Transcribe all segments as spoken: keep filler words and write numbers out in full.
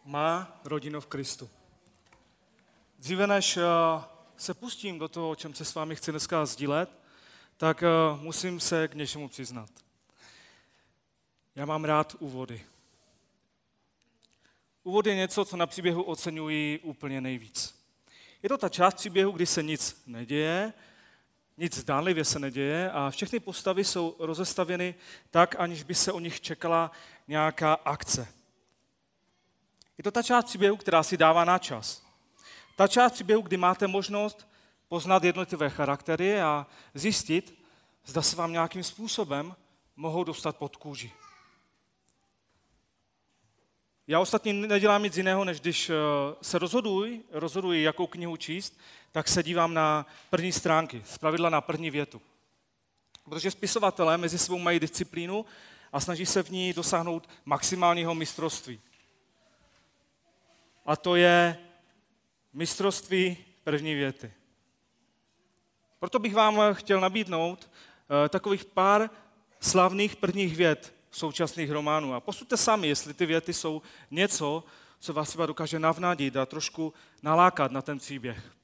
Má rodinu v Kristu. Dříve než se pustím do toho, o čem se s vámi chci dneska sdílet, tak musím se k něčemu přiznat. Já mám rád úvody. Úvod je něco, co na příběhu oceňuji úplně nejvíc. Je to ta část příběhu, kdy se nic neděje, nic zdánlivě se neděje a všechny postavy jsou rozestavěny tak, aniž by se o nich čekala nějaká akce. Je to ta část příběhu, která si dává na čas. Ta část příběhu, kdy máte možnost poznat jednotlivé charaktery a zjistit, zda se vám nějakým způsobem mohou dostat pod kůži. Já ostatně nedělám nic jiného, než když se rozhoduji, rozhoduji, jakou knihu číst, tak se dívám na první stránky, zpravidla na první větu. Protože spisovatelé mezi sebou mají disciplínu a snaží se v ní dosáhnout maximálního mistrovství. A to je mistrovství první věty. Proto bych vám chtěl nabídnout takových pár slavných prvních vět současných románů. A posuďte sami, jestli ty věty jsou něco, co vás třeba dokáže navnadit a trošku nalákat na ten příběh.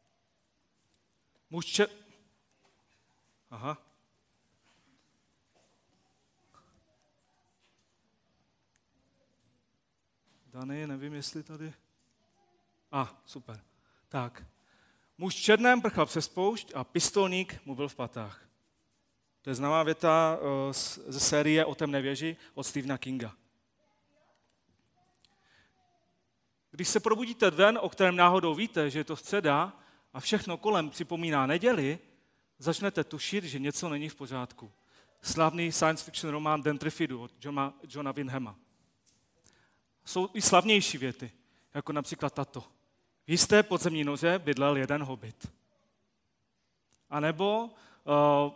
Muž če... Aha. Dany, nevím, jestli tady... A, ah, super. Tak. Muž v černém prchal přes poušť a pistolník mu byl v patách. To je známá věta ze série O temné věži od Stephena Kinga. Když se probudíte den, o kterém náhodou víte, že je to středa a všechno kolem připomíná neděli, začnete tušit, že něco není v pořádku. Slavný science fiction román Den Triffidu od Johna, Johna Wyndhama. Jsou i slavnější věty, jako například tato. V jisté podzemní noře bydlel jeden hobit. A nebo uh,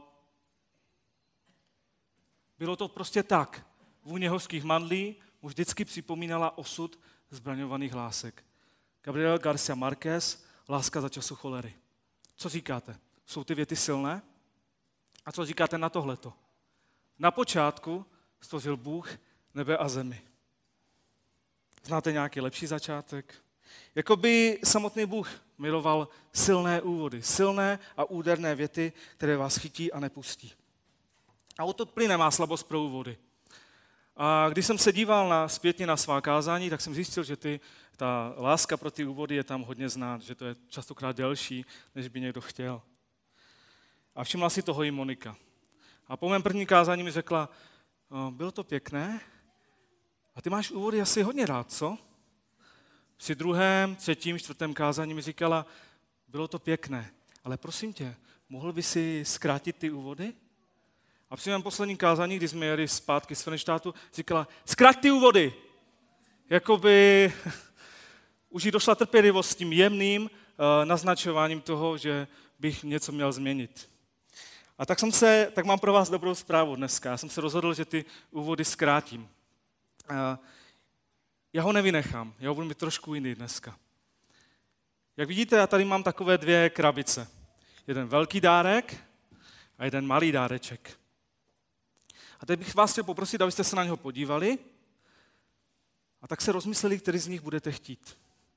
bylo to prostě tak. Vůně hořkých mandlí mu vždycky připomínala osud zbraňovaných lásek. Gabriel Garcia Marquez, Láska za času cholery. Co říkáte? Jsou ty věty silné? A co říkáte na tohleto? Na počátku stvořil Bůh nebe a zemi. Znáte nějaký lepší začátek? Jakoby samotný Bůh miloval silné úvody, silné a úderné věty, které vás chytí a nepustí. A o to plyne má slabost pro úvody. A když jsem se díval na, zpětně na svá kázání, tak jsem zjistil, že ty, ta láska pro ty úvody je tam hodně znát, že to je častokrát delší, než by někdo chtěl. A všimla si toho i Monika. A po mém prvním kázání mi řekla, bylo to pěkné, a ty máš úvody asi hodně rád, co? Při druhém, třetím, čtvrtém kázání mi říkala, bylo to pěkné, ale prosím tě, mohl by si zkrátit ty úvody? A při mém posledním kázání, když jsme jeli zpátky z Frenštátu, říkala, zkrať ty úvody! Jakoby už jí došla trpělivost s tím jemným uh, naznačováním toho, že bych něco měl změnit. A tak jsem se, tak mám pro vás dobrou zprávu dneska. Já jsem se rozhodl, že ty úvody zkrátím. Uh, já ho nevynechám, já ho budu mít trošku jiný dneska. Jak vidíte, já tady mám takové dvě krabice. Jeden velký dárek a jeden malý dáreček. A teď bych vás chtěl poprosit, abyste se na něho podívali a tak se rozmysleli, který z nich budete chtít.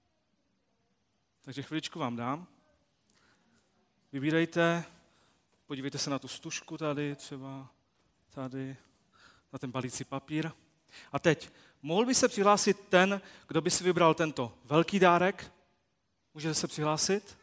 Takže chviličku vám dám. Vybírejte, podívejte se na tu stužku tady, třeba tady, na ten balící papír. A teď, mohl by se přihlásit ten, kdo by si vybral tento velký dárek? Můžete se přihlásit?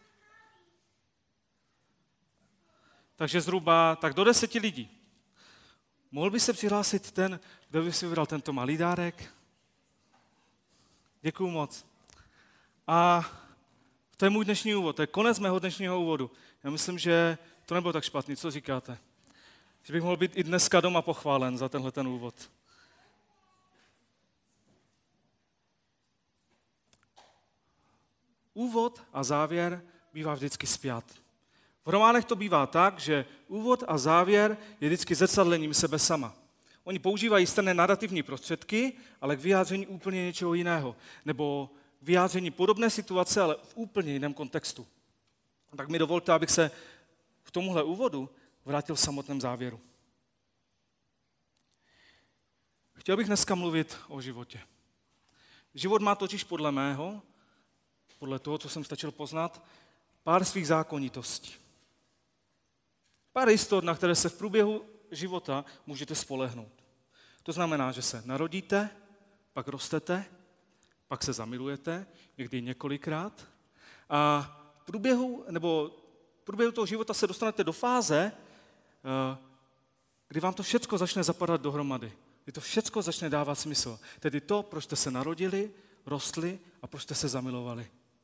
Takže zhruba tak do deseti lidí. Mohl by se přihlásit ten, kdo by si vybral tento malý dárek? Děkuju moc. A to je můj dnešní úvod, to je konec mého dnešního úvodu. Já myslím, že to nebylo tak špatný, co říkáte? Že bych mohl být i dneska doma pochválen za tenhle ten úvod. Úvod a závěr bývá vždycky spjat. V románech to bývá tak, že úvod a závěr je vždycky zrcadlením sebe sama. Oni používají stejné narrativní prostředky, ale k vyjádření úplně něčeho jiného. Nebo k vyjádření podobné situace, ale v úplně jiném kontextu. Tak mi dovolte, abych se k tomuhle úvodu vrátil v samotném závěru. Chtěl bych dneska mluvit o životě. Život má totiž podle mého, podle toho, co jsem stačil poznat, pár svých zákonitostí. Pár jistot, na které se v průběhu života můžete spolehnout. To znamená, že se narodíte, pak rostete, pak se zamilujete, někdy několikrát, a v průběhu, nebo v průběhu toho života se dostanete do fáze, kdy vám to všecko začne zapadat dohromady. Kdy to všecko začne dávat smysl. Tedy to, proč jste se narodili, rostli a proč jste se zamilovali.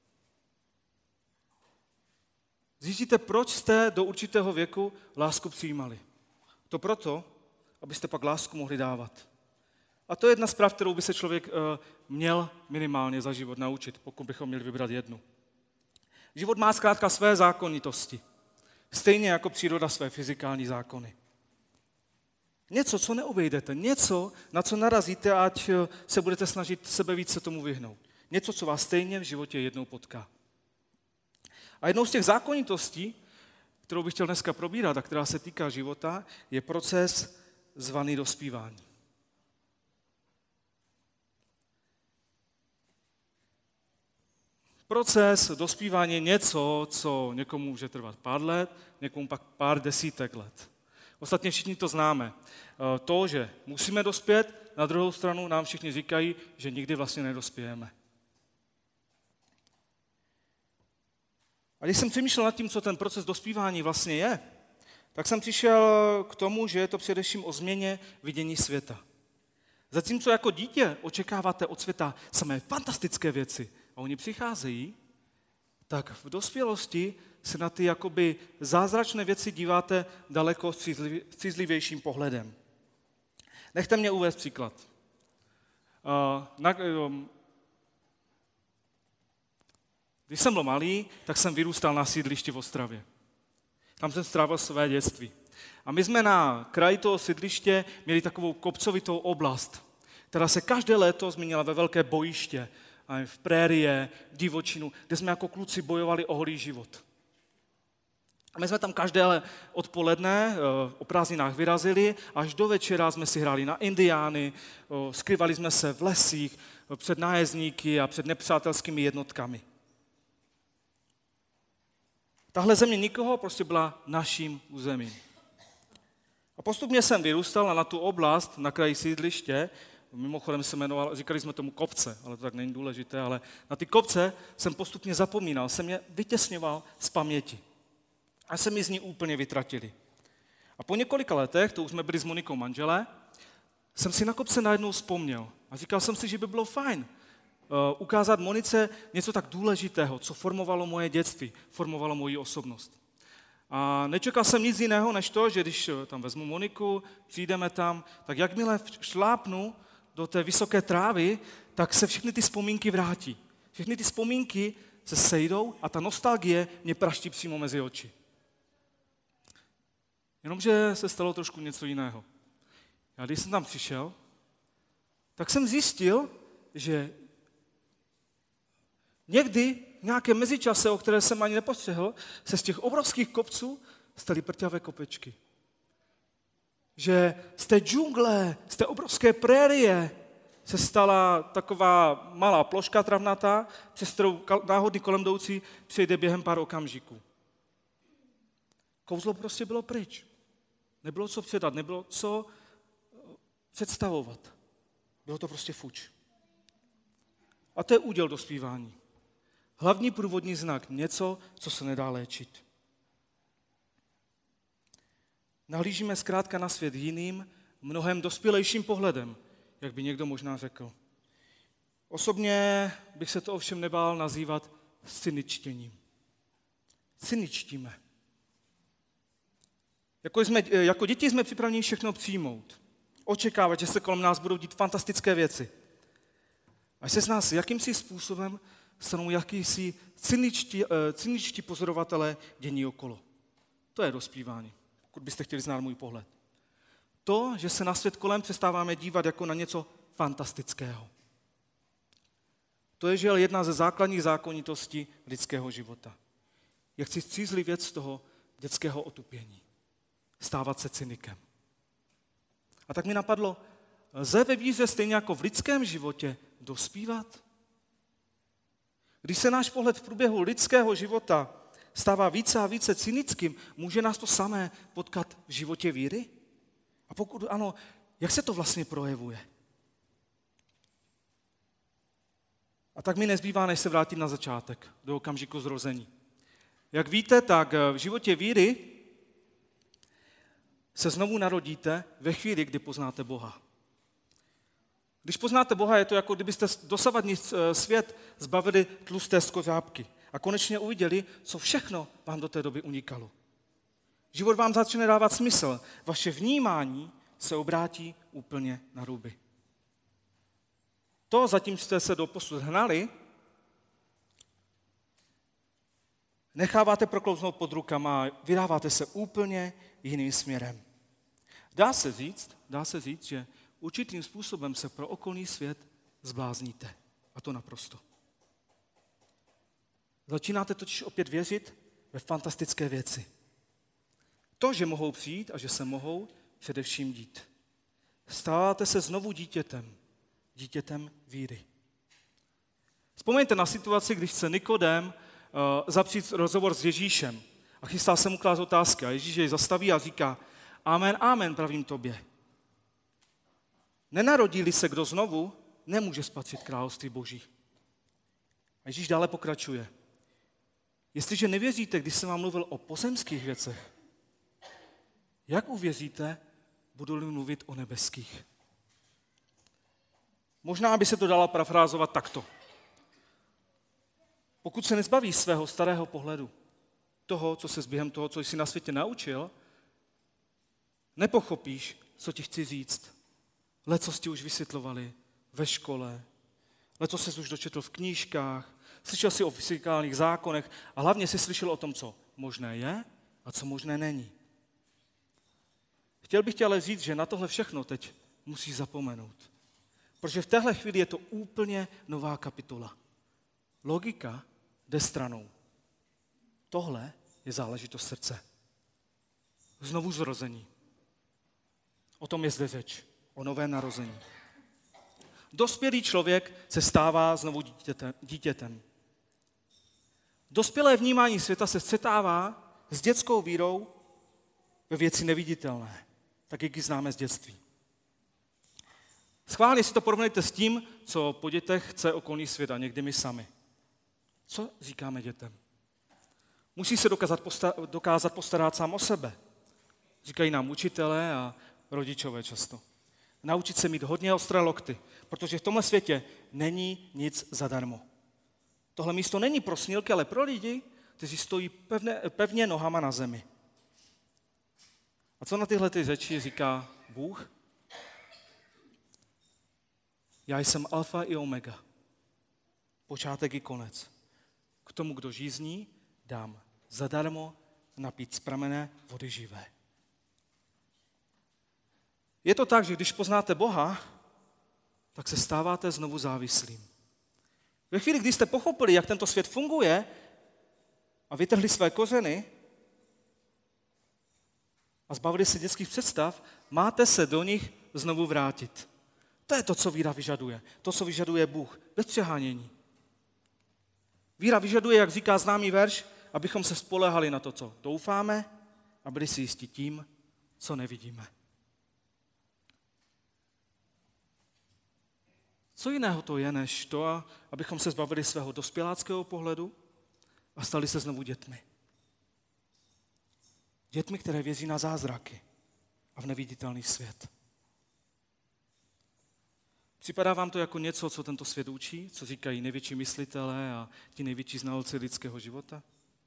Zjistíte, proč jste do určitého věku lásku přijímali. To proto, abyste pak lásku mohli dávat. A to je jedna z práv, kterou by se člověk měl minimálně za život naučit, pokud bychom měli vybrat jednu. Život má zkrátka své zákonitosti. Stejně jako příroda své fyzikální zákony. Něco, co neobejdete, něco, na co narazíte, ať se budete snažit sebe víc se tomu vyhnout. Něco, co vás stejně v životě jednou potká. A jednou z těch zákonitostí, kterou bych chtěl dneska probírat a která se týká života, je proces zvaný dospívání. Proces dospívání je něco, co někomu může trvat pár let, někomu pak pár desítek let. Ostatně všichni to známe. To, že musíme dospět, na druhou stranu nám všichni říkají, že nikdy vlastně nedospějeme. A když jsem přemýšlel nad tím, co ten proces dospívání vlastně je, tak jsem přišel k tomu, že je to především o změně vidění světa. Zatímco jako dítě očekáváte od světa samé fantastické věci a oni přicházejí, tak v dospělosti se na ty jakoby zázračné věci díváte daleko střízlivějším pohledem. Nechte mě uvést příklad. Když jsem byl malý, tak jsem vyrůstal na sídlišti v Ostravě. Tam jsem strávil své dětství. A my jsme na kraji toho sídliště měli takovou kopcovitou oblast, která se každé léto změnila ve velké bojiště, v prérie, v divočinu, kde jsme jako kluci bojovali o holý život. A my jsme tam každé odpoledne o prázdninách vyrazili, až do večera jsme si hráli na indiány, skrývali jsme se v lesích před nájezdníky a před nepřátelskými jednotkami. Tahle země nikoho prostě byla naším územím. A postupně jsem vyrůstal a na tu oblast, na kraji sídliště, mimochodem se jmenoval, říkali jsme tomu kopce, ale to tak není důležité, ale na ty kopce jsem postupně zapomínal, jsem je vytěsňoval z paměti. A se mi z ní úplně vytratili. A po několika letech, to už jsme byli s Monikou manželé, jsem si na kopce najednou vzpomněl. A říkal jsem si, že by bylo fajn uh, ukázat Monice něco tak důležitého, co formovalo moje dětství, formovalo moji osobnost. A nečekal jsem nic jiného, než to, že když tam vezmu Moniku, přijdeme tam, tak jakmile šlápnu do té vysoké trávy, tak se všechny ty vzpomínky vrátí. Všechny ty vzpomínky se sejdou a ta nostalgie mě praští přímo mezi oči. Jenomže se stalo trošku něco jiného. Já když jsem tam přišel, tak jsem zjistil, že někdy v nějakém mezičase, o které jsem ani nepostřehl, se z těch obrovských kopců staly prťavé kopečky. Že z té džungle, z té obrovské prérie se stala taková malá ploška travnatá, přes kterou náhodný kolem jdoucí přejde během pár okamžiků. Kouzlo prostě bylo pryč. Nebylo co předat, nebylo co představovat. Bylo to prostě fuč. A to je úděl dospívání. Hlavní průvodní znak, něco, co se nedá léčit. Nahlížíme zkrátka na svět jiným, mnohem dospělejším pohledem, jak by někdo možná řekl. Osobně bych se to ovšem nebál nazývat cyničtěním. Cyničtíme. Jako, jsme, jako děti jsme připraveni všechno přijmout. Očekávat, že se kolem nás budou dít fantastické věci. Až se z nás jakýmsi způsobem stanou jakýsi cyničtí, cyničtí pozorovatelé dění okolo. To je dospívání, pokud byste chtěli znát můj pohled. To, že se na svět kolem přestáváme dívat jako na něco fantastického. To je, že je jedna ze základních zákonitostí lidského života. Jak si střízlivět z toho dětského otupění. Stávat se cynikem. A tak mi napadlo, lze ve víře stejně jako v lidském životě dospívat? Když se náš pohled v průběhu lidského života stává více a více cynickým, může nás to samé potkat v životě víry? A pokud ano, jak se to vlastně projevuje? A tak mi nezbývá, než se vrátit na začátek, do okamžiku zrození. Jak víte, tak v životě víry se znovu narodíte ve chvíli, kdy poznáte Boha. Když poznáte Boha, je to jako kdybyste dosavadní svět zbavili tlusté skořápky a konečně uviděli, co všechno vám do té doby unikalo. Život vám začne dávat smysl. Vaše vnímání se obrátí úplně na ruby. To, zatím jste se doposud hnali, necháváte proklouznout pod rukama a vydáváte se úplně jiným směrem. Dá se říct, dá se říct, že určitým způsobem se pro okolní svět zblázníte. A to naprosto. Začínáte totiž opět věřit ve fantastické věci. To, že mohou přijít a že se mohou především dít. Stáváte se znovu dítětem. Dítětem víry. Vzpomeňte na situaci, když chce Nikodém uh, zapřít rozhovor s Ježíšem a chystá se mu klást otázky a Ježíš jej zastaví a říká: Amen, amen, pravím tobě. Nenarodí-li se kdo znovu, nemůže spatřit království Boží. A Ježíš dále pokračuje. Jestliže nevěříte, když jsem vám mluvil o pozemských věcech, jak uvěříte, budu-li mluvit o nebeských? Možná by se to dalo parafrázovat takto. Pokud se nezbaví svého starého pohledu, toho, co se během toho, co jsi na světě naučil, nepochopíš, co ti chci říct. Leco ti už vysvětlovali ve škole, leco jsi už dočetl v knížkách, slyšel jsi o fyzikálních zákonech a hlavně jsi slyšel o tom, co možné je a co možné není. Chtěl bych ti ale říct, že na tohle všechno teď musíš zapomenout. Protože v téhle chvíli je to úplně nová kapitola. Logika jde stranou. Tohle je záležitost srdce. Znovu zrození. O tom je zde řeč. O novém narození. Dospělý člověk se stává znovu dítětem. dítětem. Dospělé vnímání světa se střetává s dětskou vírou ve věci neviditelné, tak jak ji známe z dětství. Schválně si to porovnejte s tím, co po dětech chce okolní svět a někdy my sami. Co říkáme dětem? Musí se dokázat, posta- dokázat postarat sám o sebe. Říkají nám učitelé a rodičové často. Naučit se mít hodně ostré lokty, protože v tomhle světě není nic zadarmo. Tohle místo není pro snílky, ale pro lidi, kteří stojí pevne, pevně nohama na zemi. A co na tyhle ty řeči říká Bůh? Já jsem alfa i omega, počátek i konec. K tomu, kdo žízní, dám zadarmo napít z pramene vody živé. Je to tak, že když poznáte Boha, tak se stáváte znovu závislým. Ve chvíli, kdy jste pochopili, jak tento svět funguje a vytrhli své kořeny a zbavili se dětských představ, máte se do nich znovu vrátit. To je to, co víra vyžaduje. To, co vyžaduje Bůh. Bez přehánění. Víra vyžaduje, jak říká známý verš, abychom se spolehali na to, co doufáme a byli si jistí tím, co nevidíme. Co jiného to je, než to, abychom se zbavili svého dospěláckého pohledu a stali se znovu dětmi. Dětmi, které věří na zázraky a v neviditelný svět. Připadá vám to jako něco, co tento svět učí, co říkají největší myslitelé a ti největší znalci lidského života?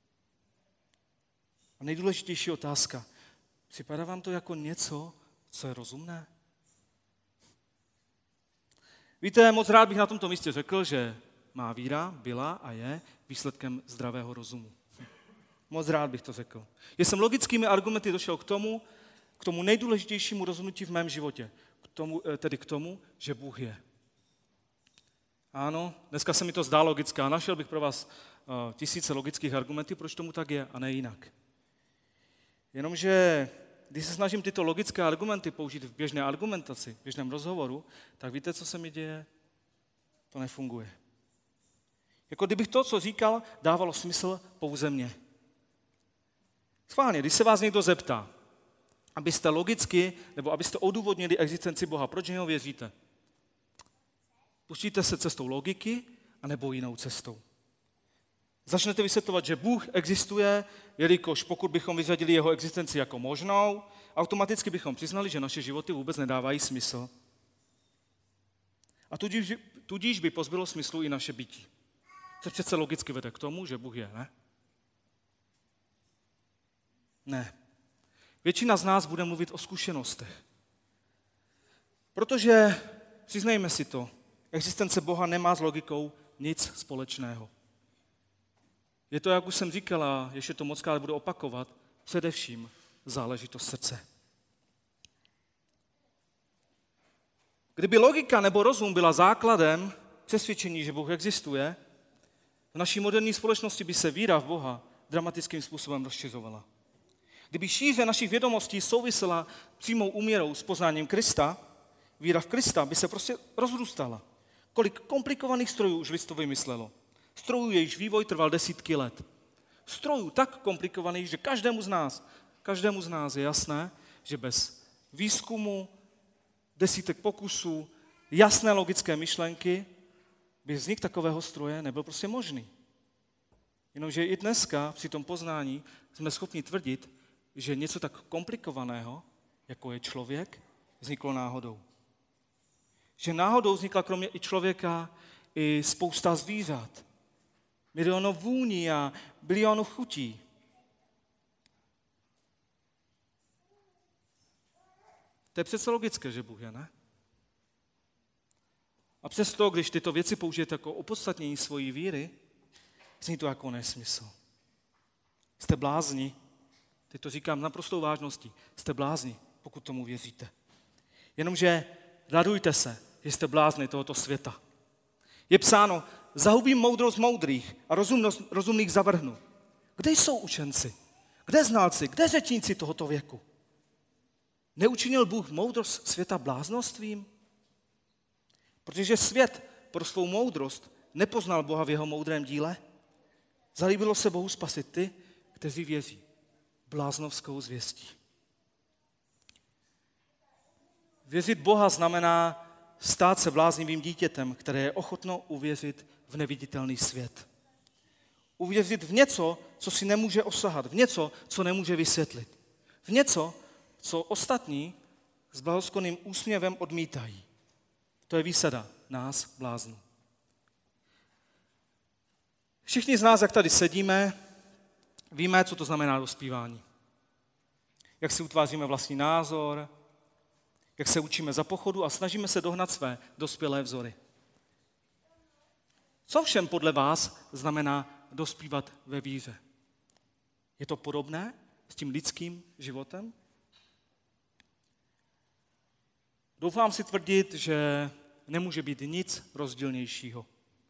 A nejdůležitější otázka. Připadá vám to jako něco, co je rozumné? Víte, moc rád bych na tomto místě řekl, že má víra byla a je výsledkem zdravého rozumu. Moc rád bych to řekl. Jsem logickými argumenty došel k tomu, k tomu nejdůležitějšímu rozhodnutí v mém životě. K tomu, tedy k tomu, že Bůh je. Ano, dneska se mi to zdá logické a našel bych pro vás uh, tisíce logických argumentů, proč tomu tak je a ne jinak. Jenomže když se snažím tyto logické argumenty použít v běžné argumentaci, v běžném rozhovoru, tak víte, co se mi děje? To nefunguje. Jako kdybych to, co říkal, dávalo smysl pouze mně. Schválně, když se vás někdo zeptá, abyste logicky, nebo abyste odůvodnili existenci Boha, proč něho věříte? Pustíte se cestou logiky, anebo jinou cestou. Začnete vysvětlovat, že Bůh existuje, jelikož pokud bychom vyřadili jeho existenci jako možnou, automaticky bychom přiznali, že naše životy vůbec nedávají smysl. A tudíž, tudíž by pozbylo smyslu i naše bytí. To přece logicky vede k tomu, že Bůh je, ne? Ne. Většina z nás bude mluvit o zkušenostech. Protože, přiznejme si to, existence Boha nemá s logikou nic společného. Je to, jak už jsem říkala, ještě to mockrát budu opakovat, především záležitost srdce. Kdyby logika nebo rozum byla základem přesvědčení, že Bůh existuje, v naší moderní společnosti by se víra v Boha dramatickým způsobem rozšiřovala. Kdyby šíře našich vědomostí souvisela přímou úměrou s poznáním Krista, víra v Krista by se prostě rozrůstala. Kolik komplikovaných strojů už lidstvo vymyslelo. Strojů, jejichž vývoj trval desítky let. Strojů tak komplikovaných, že každému z nás, každému z nás je jasné, že bez výzkumu, desítek pokusů, jasné logické myšlenky by vznik takového stroje nebyl prostě možný. Jenomže i dneska při tom poznání jsme schopni tvrdit, že něco tak komplikovaného, jako je člověk, vzniklo náhodou. Že náhodou vznikla kromě i člověka i spousta zvířat. Milionů vůní a bilionů chutí. To je přece logické, že Bůh je, ne? A přesto, když tyto věci použijete jako opodstatnění svojí víry, zní to jako nesmysl. Jste blázni. Teď to říkám naprostou vážností. Jste blázni, pokud tomu věříte. Jenomže radujte se, že jste blázni tohoto světa. Je psáno, zahubím moudrost moudrých a rozumnost rozumných zavrhnu. Kde jsou učenci? Kde znalci? Kde řečníci tohoto věku? Neučinil Bůh moudrost světa bláznostvím? Protože svět pro svou moudrost nepoznal Boha v jeho moudrém díle. Zalíbilo se Bohu spasit ty, kteří věří bláznovskou zvěstí. Věřit Boha znamená stát se bláznivým dítětem, které je ochotno uvěřit v neviditelný svět. Uvěřit v něco, co si nemůže osahat, v něco, co nemůže vysvětlit. V něco, co ostatní s blahosklonným úsměvem odmítají. To je výsada nás, bláznů. Všichni z nás, jak tady sedíme, víme, co to znamená dospívání. Jak si utváříme vlastní názor, jak se učíme za pochodu a snažíme se dohnat své dospělé vzory. Co všem podle vás znamená dospívat ve víře? Je to podobné s tím lidským životem? Doufám si tvrdit, že nemůže být nic rozdílnějšího.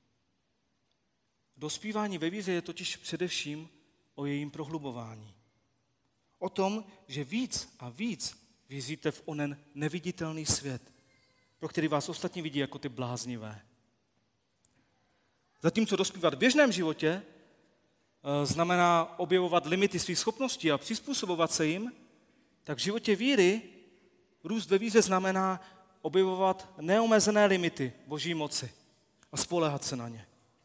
Dospívání ve víře je totiž především o jejím prohlubování. O tom, že víc a víc věříte v onen neviditelný svět, pro který vás ostatní vidí jako ty bláznivé. Zatímco dospívat v běžném životě znamená objevovat limity svých schopností a přizpůsobovat se jim, tak v životě víry růst ve víře znamená objevovat neomezené limity Boží moci a spoléhat se na ně.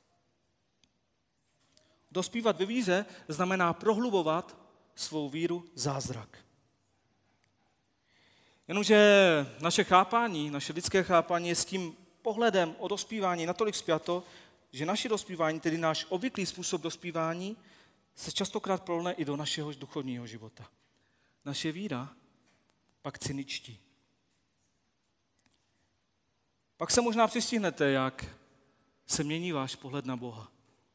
Dospívat ve víře znamená prohlubovat svou víru zázrak. Jenomže naše chápání, naše lidské chápání je s tím pohledem o dospívání natolik spjato, že naše dospívání, tedy náš obvyklý způsob dospívání, se častokrát prolne i do našeho duchovního života. Naše víra pak cyničtí. Pak se možná přistihnete, jak se mění váš pohled na Boha.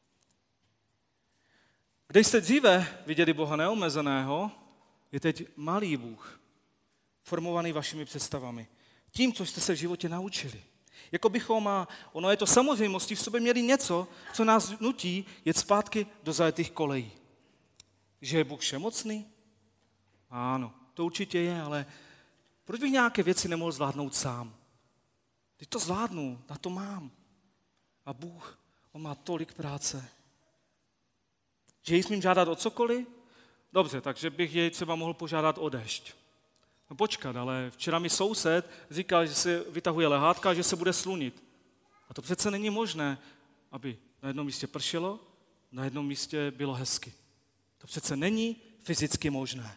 Když jste dříve viděli Boha neomezeného, je teď malý Bůh, formovaný vašimi představami. Tím, co jste se v životě naučili. Jako bychom, a ono je to samozřejmostí, v sobě měli něco, co nás nutí jet zpátky do zajetých kolejí. Že je Bůh všemocný? Ano, to určitě je, ale proč bych nějaké věci nemohl zvládnout sám? Teď to zvládnu, na to mám. A Bůh, on má tolik práce. Že jej smím žádat o cokoliv? Dobře, takže bych jej třeba mohl požádat o dešť. No počkat, ale včera mi soused říkal, že se vytahuje lehátka a že se bude slunit. A to přece není možné, aby na jednom místě pršelo, na jednom místě bylo hezky. To přece není fyzicky možné.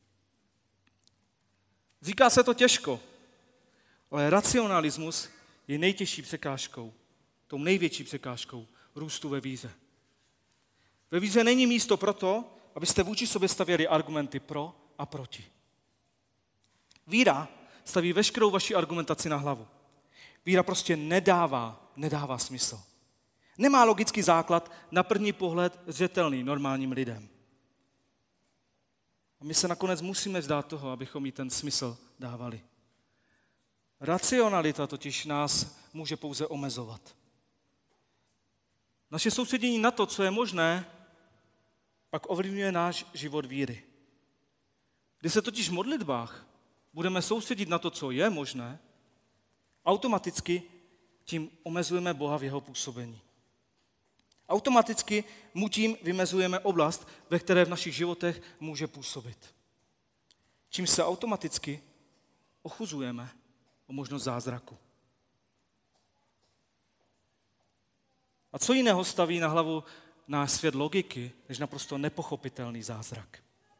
Říká se to těžko, ale racionalismus je nejtěžší překážkou, tou největší překážkou růstu ve víře. Ve víře není místo pro to, abyste vůči sobě stavěli argumenty pro a proti. Víra staví veškerou vaši argumentaci na hlavu. Víra prostě nedává, nedává smysl. Nemá logický základ, na první pohled zřetelný normálním lidem. A my se nakonec musíme vzdát toho, abychom jí ten smysl dávali. Racionalita totiž nás může pouze omezovat. Naše soustředění na to, co je možné, pak ovlivňuje náš život víry. Když se totiž v modlitbách budeme soustředit na to, co je možné, automaticky tím omezujeme Boha v jeho působení. Automaticky mu tím vymezujeme oblast, ve které v našich životech může působit. Čím se automaticky ochuzujeme o možnost zázraku. A co jiného staví na hlavu náš svět logiky, než naprosto nepochopitelný zázrak?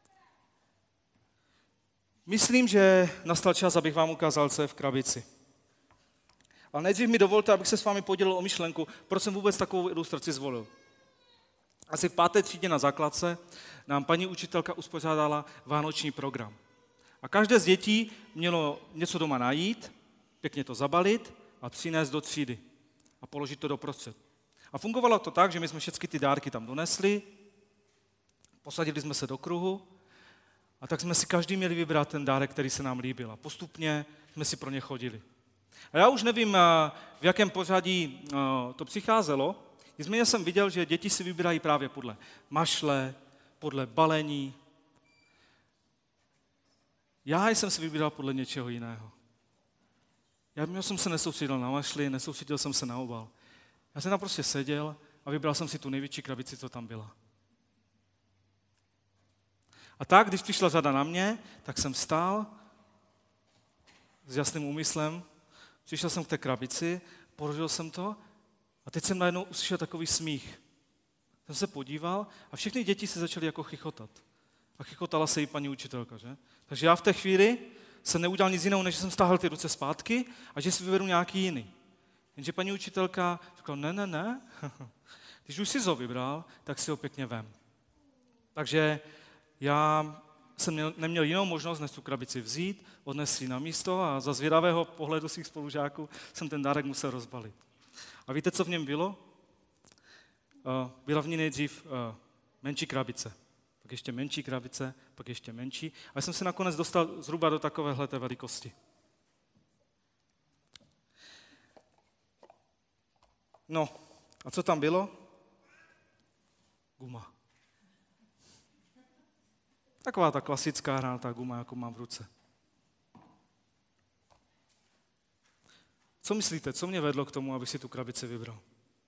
Myslím, že nastal čas, abych vám ukázal, co je v krabici. Ale nejdřív mi dovolte, abych se s vámi podělil o myšlenku, proč jsem vůbec takovou ilustraci zvolil. Asi v páté třídě na základce nám paní učitelka uspořádala vánoční program. A každé z dětí mělo něco doma najít, pěkně to zabalit a přinést do třídy a položit to doprostřed. A fungovalo to tak, že my jsme všechny ty dárky tam donesli, posadili jsme se do kruhu a tak jsme si každý měli vybrat ten dárek, který se nám líbil. A postupně jsme si pro ně chodili. A já už nevím, v jakém pořadí to přicházelo, nicméně jsem viděl, že děti si vybírají právě podle mašle, podle balení. Já jsem si vybíral podle něčeho jiného. Já jsem se nesoustředil na mašli, nesoustředil jsem se na obal. Já jsem tam prostě seděl a vybral jsem si tu největší krabici, co tam byla. A tak, když přišla řada na mě, tak jsem stál s jasným úmyslem, přišel jsem k té krabici, položil jsem to a teď jsem najednou uslyšel takový smích. Jsem se podíval a všechny děti se začaly jako chichotat. A chichotala se i paní učitelka, že? Takže já v té chvíli jsem neudělal nic jiného, než jsem stáhl ty ruce zpátky a že si vyberu nějaký jiný. Jenže paní učitelka řekla, ne, ne, ne, když už jsi ho vybral, tak si ho pěkně vem. Takže já jsem měl, neměl jinou možnost, než tu krabici vzít, odnes ji na místo a za zvědavého pohledu svých spolužáků jsem ten dárek musel rozbalit. A víte, co v něm bylo? Byla v ní nejdřív menší krabice, pak ještě menší krabice, pak ještě menší. A jsem se nakonec dostal zhruba do takovéhle té velikosti. No, a co tam bylo? Guma. Taková ta klasická hranatá guma, jako mám v ruce. Co myslíte, co mě vedlo k tomu, abych si tu krabici vybral?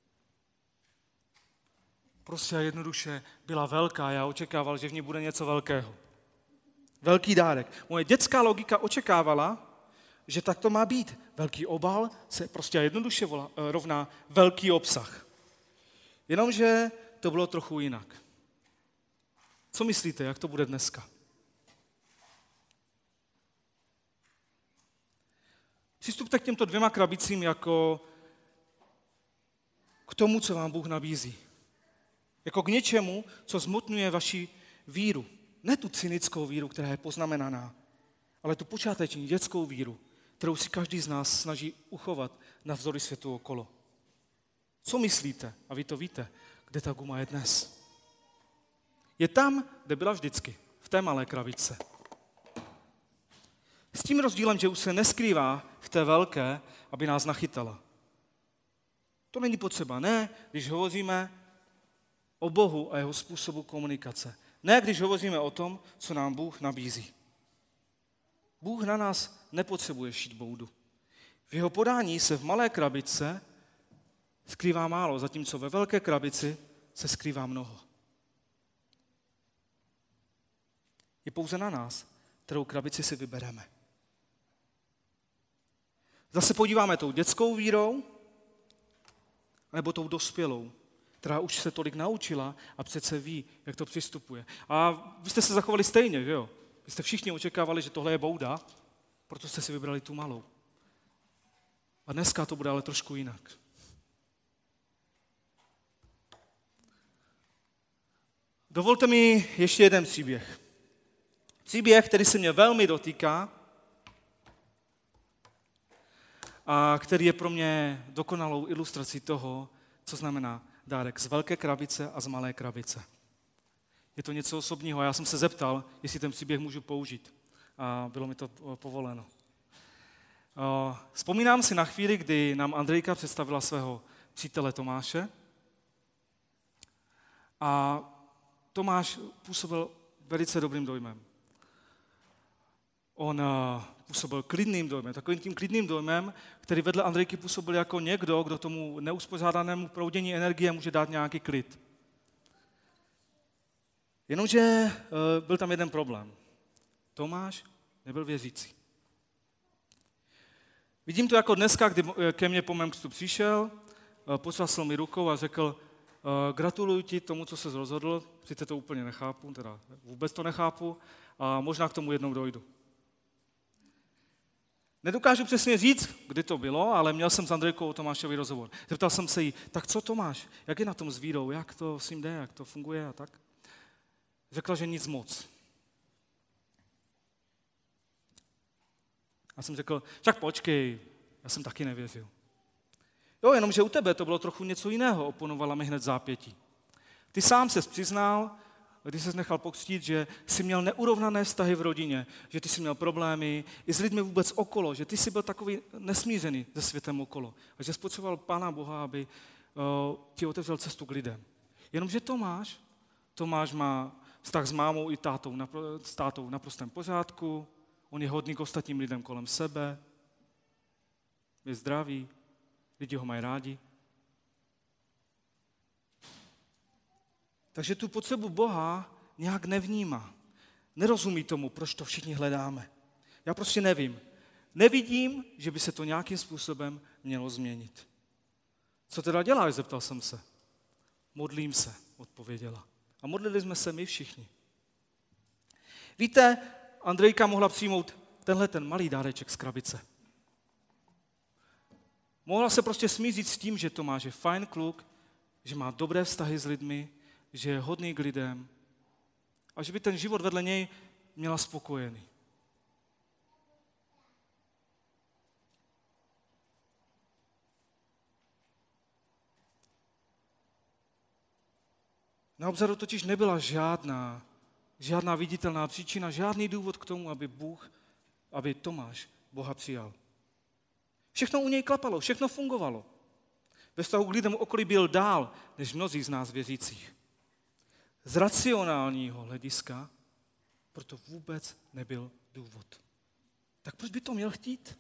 Prostě jednoduše byla velká, já očekával, že v ní bude něco velkého. Velký dárek. Moje dětská logika očekávala, že tak to má být. Velký obal se prostě jednoduše volá, rovná velký obsah. Jenomže to bylo trochu jinak. Co myslíte, jak to bude dneska? Přistupte k těmto dvěma krabicím jako k tomu, co vám Bůh nabízí. Jako k něčemu, co zmotňuje vaši víru. Ne tu cynickou víru, která je poznamenaná, ale tu počáteční dětskou víru, kterou si každý z nás snaží uchovat navzdory světu okolo. Co myslíte? A vy to víte, kde ta guma je dnes. Je tam, kde byla vždycky, v té malé krabičce. S tím rozdílem, že už se neskrývá v té velké, aby nás nachytala. To není potřeba, ne, když hovoříme o Bohu a jeho způsobu komunikace. Ne, když hovoříme o tom, co nám Bůh nabízí. Bůh na nás nepotřebuje šít boudu. V jeho podání se v malé krabičce skrývá málo, zatímco ve velké krabici se skrývá mnoho. Je pouze na nás, kterou krabici si vybereme. Zase podíváme tou dětskou vírou, nebo tou dospělou, která už se tolik naučila a přece ví, jak to přistupuje. A vy jste se zachovali stejně, že jo? Vy jste všichni očekávali, že tohle je bouda, proto jste si vybrali tu malou. A dneska to bude ale trošku jinak. Dovolte mi ještě jeden příběh. Příběh, který se mě velmi dotýká a který je pro mě dokonalou ilustrací toho, co znamená dárek z velké krabice a z malé krabice. Je to něco osobního. Já jsem se zeptal, jestli ten příběh můžu použít. A bylo mi to povoleno. Vzpomínám si na chvíli, kdy nám Andrejka představila svého přítele Tomáše. A Tomáš působil velice dobrým dojmem. On působil klidným dojmem, takovým tím klidným dojmem, který vedle Andrejky působil jako někdo, kdo tomu neuspořádanému proudění energie může dát nějaký klid. Jenomže byl tam jeden problém. Tomáš nebyl věřící. Vidím to jako dneska, kdy ke mně po mém křtu přišel, potřasil mi rukou a řekl, gratuluju ti tomu, co jsi rozhodl, sice to úplně nechápu, teda vůbec to nechápu, a možná k tomu jednou dojdu. Nedokážu přesně říct, kdy to bylo, ale měl jsem s Andrejkou Tomášovi rozhovor. Zeptal jsem se jí, tak co Tomáš, jak je na tom s vírou, jak to s ním jde, jak to funguje a tak. Řekla, že nic moc. Já jsem řekl, však počkej, já jsem taky nevěřil. Jo, jenomže u tebe to bylo trochu něco jiného, oponovala mi hned zápětí. Ty sám ses přiznal, když ses nechal pokřtít, že jsi měl neurovnané vztahy v rodině, že ty jsi měl problémy i s lidmi vůbec okolo, že ty jsi byl takový nesmířený se světem okolo a že jsi potřeboval Pána Boha, aby uh, ti otevřel cestu k lidem. Jenomže Tomáš, Tomáš má vztah s mámou i tátou, napr- s tátou v naprostém pořádku, on je hodný k ostatním lidem kolem sebe, je zdravý, lidi ho mají rádi. Takže tu potřebu Boha nějak nevnímá. Nerozumí tomu, proč to všichni hledáme. Já prostě nevím. Nevidím, že by se to nějakým způsobem mělo změnit. Co teda děláš, zeptal jsem se. Modlím se, odpověděla. A modlili jsme se my všichni. Víte, Andrejka mohla přijmout tenhle ten malý dáreček z krabice. Mohla se prostě smířit s tím, že Tomáš je fajn kluk, že má dobré vztahy s lidmi, že je hodný k lidem a že by ten život vedle něj měla spokojený. Na obzoru totiž nebyla žádná, žádná viditelná příčina, žádný důvod k tomu, aby Bůh, aby Tomáš Boha přijal. Všechno u něj klapalo, všechno fungovalo. Ve vztahu k lidem okolí byl dál, než mnozí z nás věřících. Z racionálního hlediska proto vůbec nebyl důvod. Tak proč by to měl chtít?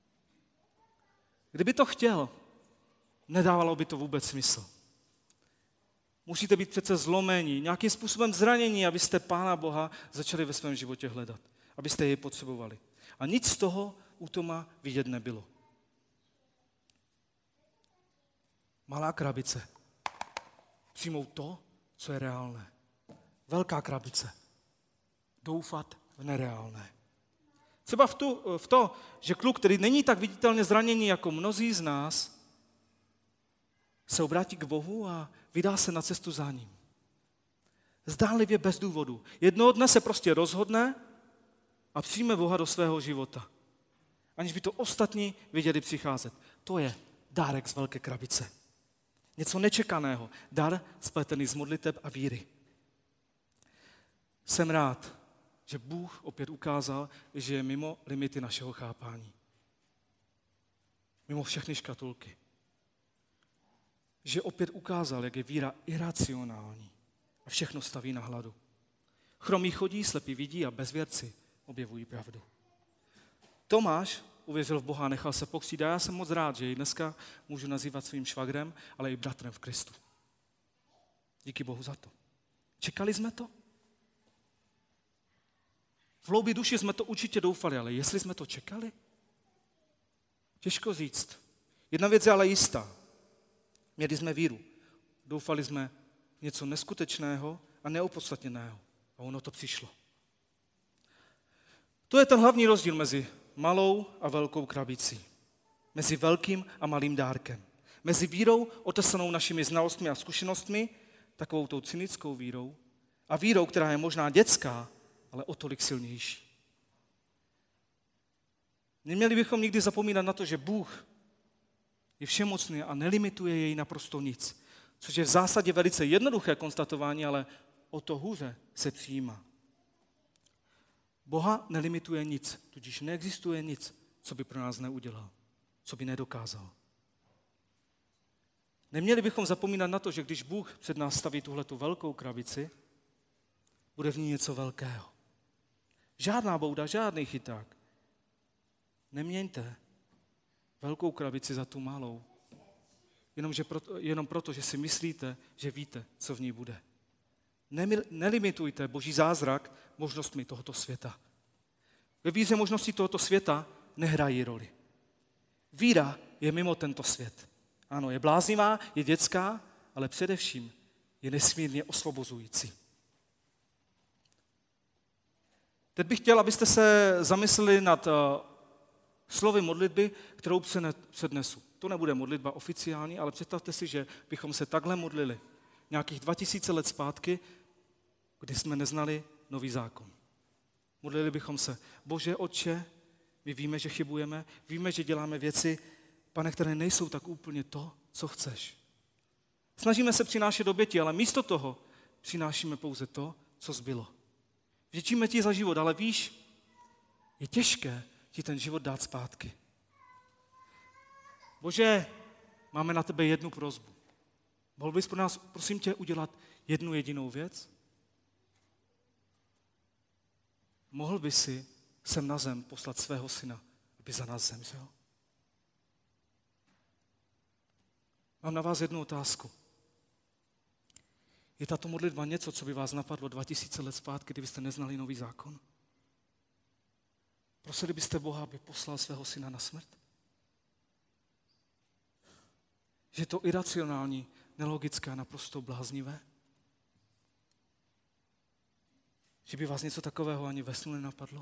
Kdyby to chtěl, nedávalo by to vůbec smysl. Musíte být přece zlomení, nějakým způsobem zranění, abyste Pána Boha začali ve svém životě hledat. Abyste jej potřebovali. A nic z toho u Toma vidět nebylo. Malá krabice. Přijmout to, co je reálné. Velká krabice. Doufat v nereálné. Třeba v, tu, v to, že kluk, který není tak viditelně zraněný jako mnozí z nás, se obrátí k Bohu a vydá se na cestu za ním. Zdánlivě bez důvodu. Jednoho dne se prostě rozhodne a přijme Boha do svého života. Aniž by to ostatní viděli přicházet. To je dárek z velké krabice. Něco nečekaného. Dar spletený z modliteb a víry. Jsem rád, že Bůh opět ukázal, že je mimo limity našeho chápání. Mimo všechny škatulky. Že opět ukázal, jak je víra iracionální a všechno staví na hladu. Chromí chodí, slepí vidí a bezvěrci objevují pravdu. Tomáš uvěřil v Boha a nechal se pokřtít. A já jsem moc rád, že ji dneska můžu nazývat svým švagrem, ale i bratrem v Kristu. Díky Bohu za to. Čekali jsme to? V hloubi duši jsme to určitě doufali, ale jestli jsme to čekali? Těžko říct. Jedna věc je ale jistá. Měli jsme víru. Doufali jsme v něco neskutečného a neopodstatněného. A ono to přišlo. To je ten hlavní rozdíl mezi malou a velkou krabicí. Mezi velkým a malým dárkem. Mezi vírou otesanou našimi znalostmi a zkušenostmi, takovou tou cynickou vírou, a vírou, která je možná dětská, ale o tolik silnější. Neměli bychom nikdy zapomínat na to, že Bůh je všemocný a nelimituje jej naprosto nic. Což je v zásadě velice jednoduché konstatování, ale o to hůře se přijímá. Boha nelimituje nic, tudíž neexistuje nic, co by pro nás neudělal, co by nedokázal. Neměli bychom zapomínat na to, že když Bůh před nás staví tuhletu velkou krabici, bude v ní něco velkého. Žádná bouda, žádný chyták. Neměňte velkou krabici za tu malou. Jenom, že proto, jenom proto, že si myslíte, že víte, co v ní bude. Nemil, nelimitujte Boží zázrak možnostmi tohoto světa. Ve víře možnosti tohoto světa nehrají roli. Víra je mimo tento svět. Ano, je bláznivá, je dětská, ale především je nesmírně osvobozující. Teď bych chtěl, abyste se zamysleli nad uh, slovy modlitby, kterou přednesu. To nebude modlitba oficiální, ale představte si, že bychom se takhle modlili nějakých dva tisíce let zpátky, kdy jsme neznali nový zákon. Modlili bychom se: Bože, Otče, my víme, že chybujeme, víme, že děláme věci, Pane, které nejsou tak úplně to, co chceš. Snažíme se přinášet oběti, ale místo toho přinášíme pouze to, co zbylo. Vděčíme ti za život, ale víš, je těžké ti ten život dát zpátky. Bože, máme na tebe jednu prosbu. Mohl bys pro nás, prosím tě, udělat jednu jedinou věc? Mohl by si sem na zem poslat svého syna, aby za nás zemřel? Mám na vás jednu otázku. Je tato modlitba něco, co by vás napadlo dva tisíce let zpátky, kdybyste neznali nový zákon? Prosili byste Boha, aby poslal svého syna na smrt? Že je to iracionální, nelogické a naprosto bláznivé? Že by vás něco takového ani ve snu nenapadlo?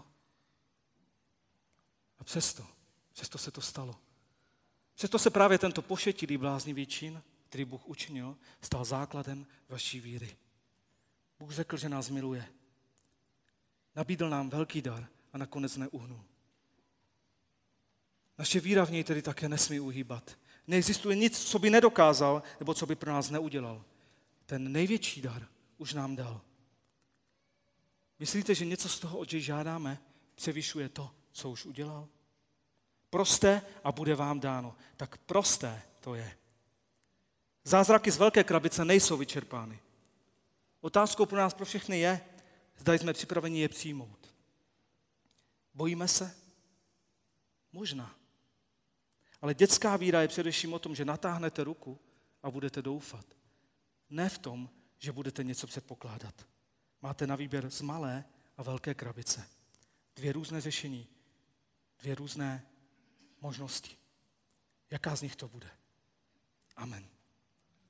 A přesto, přesto se to stalo. Přesto se právě tento pošetilý bláznivý čin, který Bůh učinil, stal základem vaší víry. Bůh řekl, že nás miluje. Nabídl nám velký dar a nakonec neuhnul. Naše víra v něj tedy také nesmí uhýbat. Neexistuje nic, co by nedokázal, nebo co by pro nás neudělal. Ten největší dar už nám dal. Myslíte, že něco z toho, od něj žádáme, převyšuje to, co už udělal? Proste a bude vám dáno. Tak prosté to je. Zázraky z velké krabice nejsou vyčerpány. Otázkou pro nás, pro všechny je, zda jsme připraveni je přijmout. Bojíme se? Možná. Ale dětská víra je především o tom, že natáhnete ruku a budete doufat. Ne v tom, že budete něco předpokládat. Máte na výběr z malé a velké krabice. Dvě různé řešení, dvě různé možnosti. Jaká z nich to bude? Amen.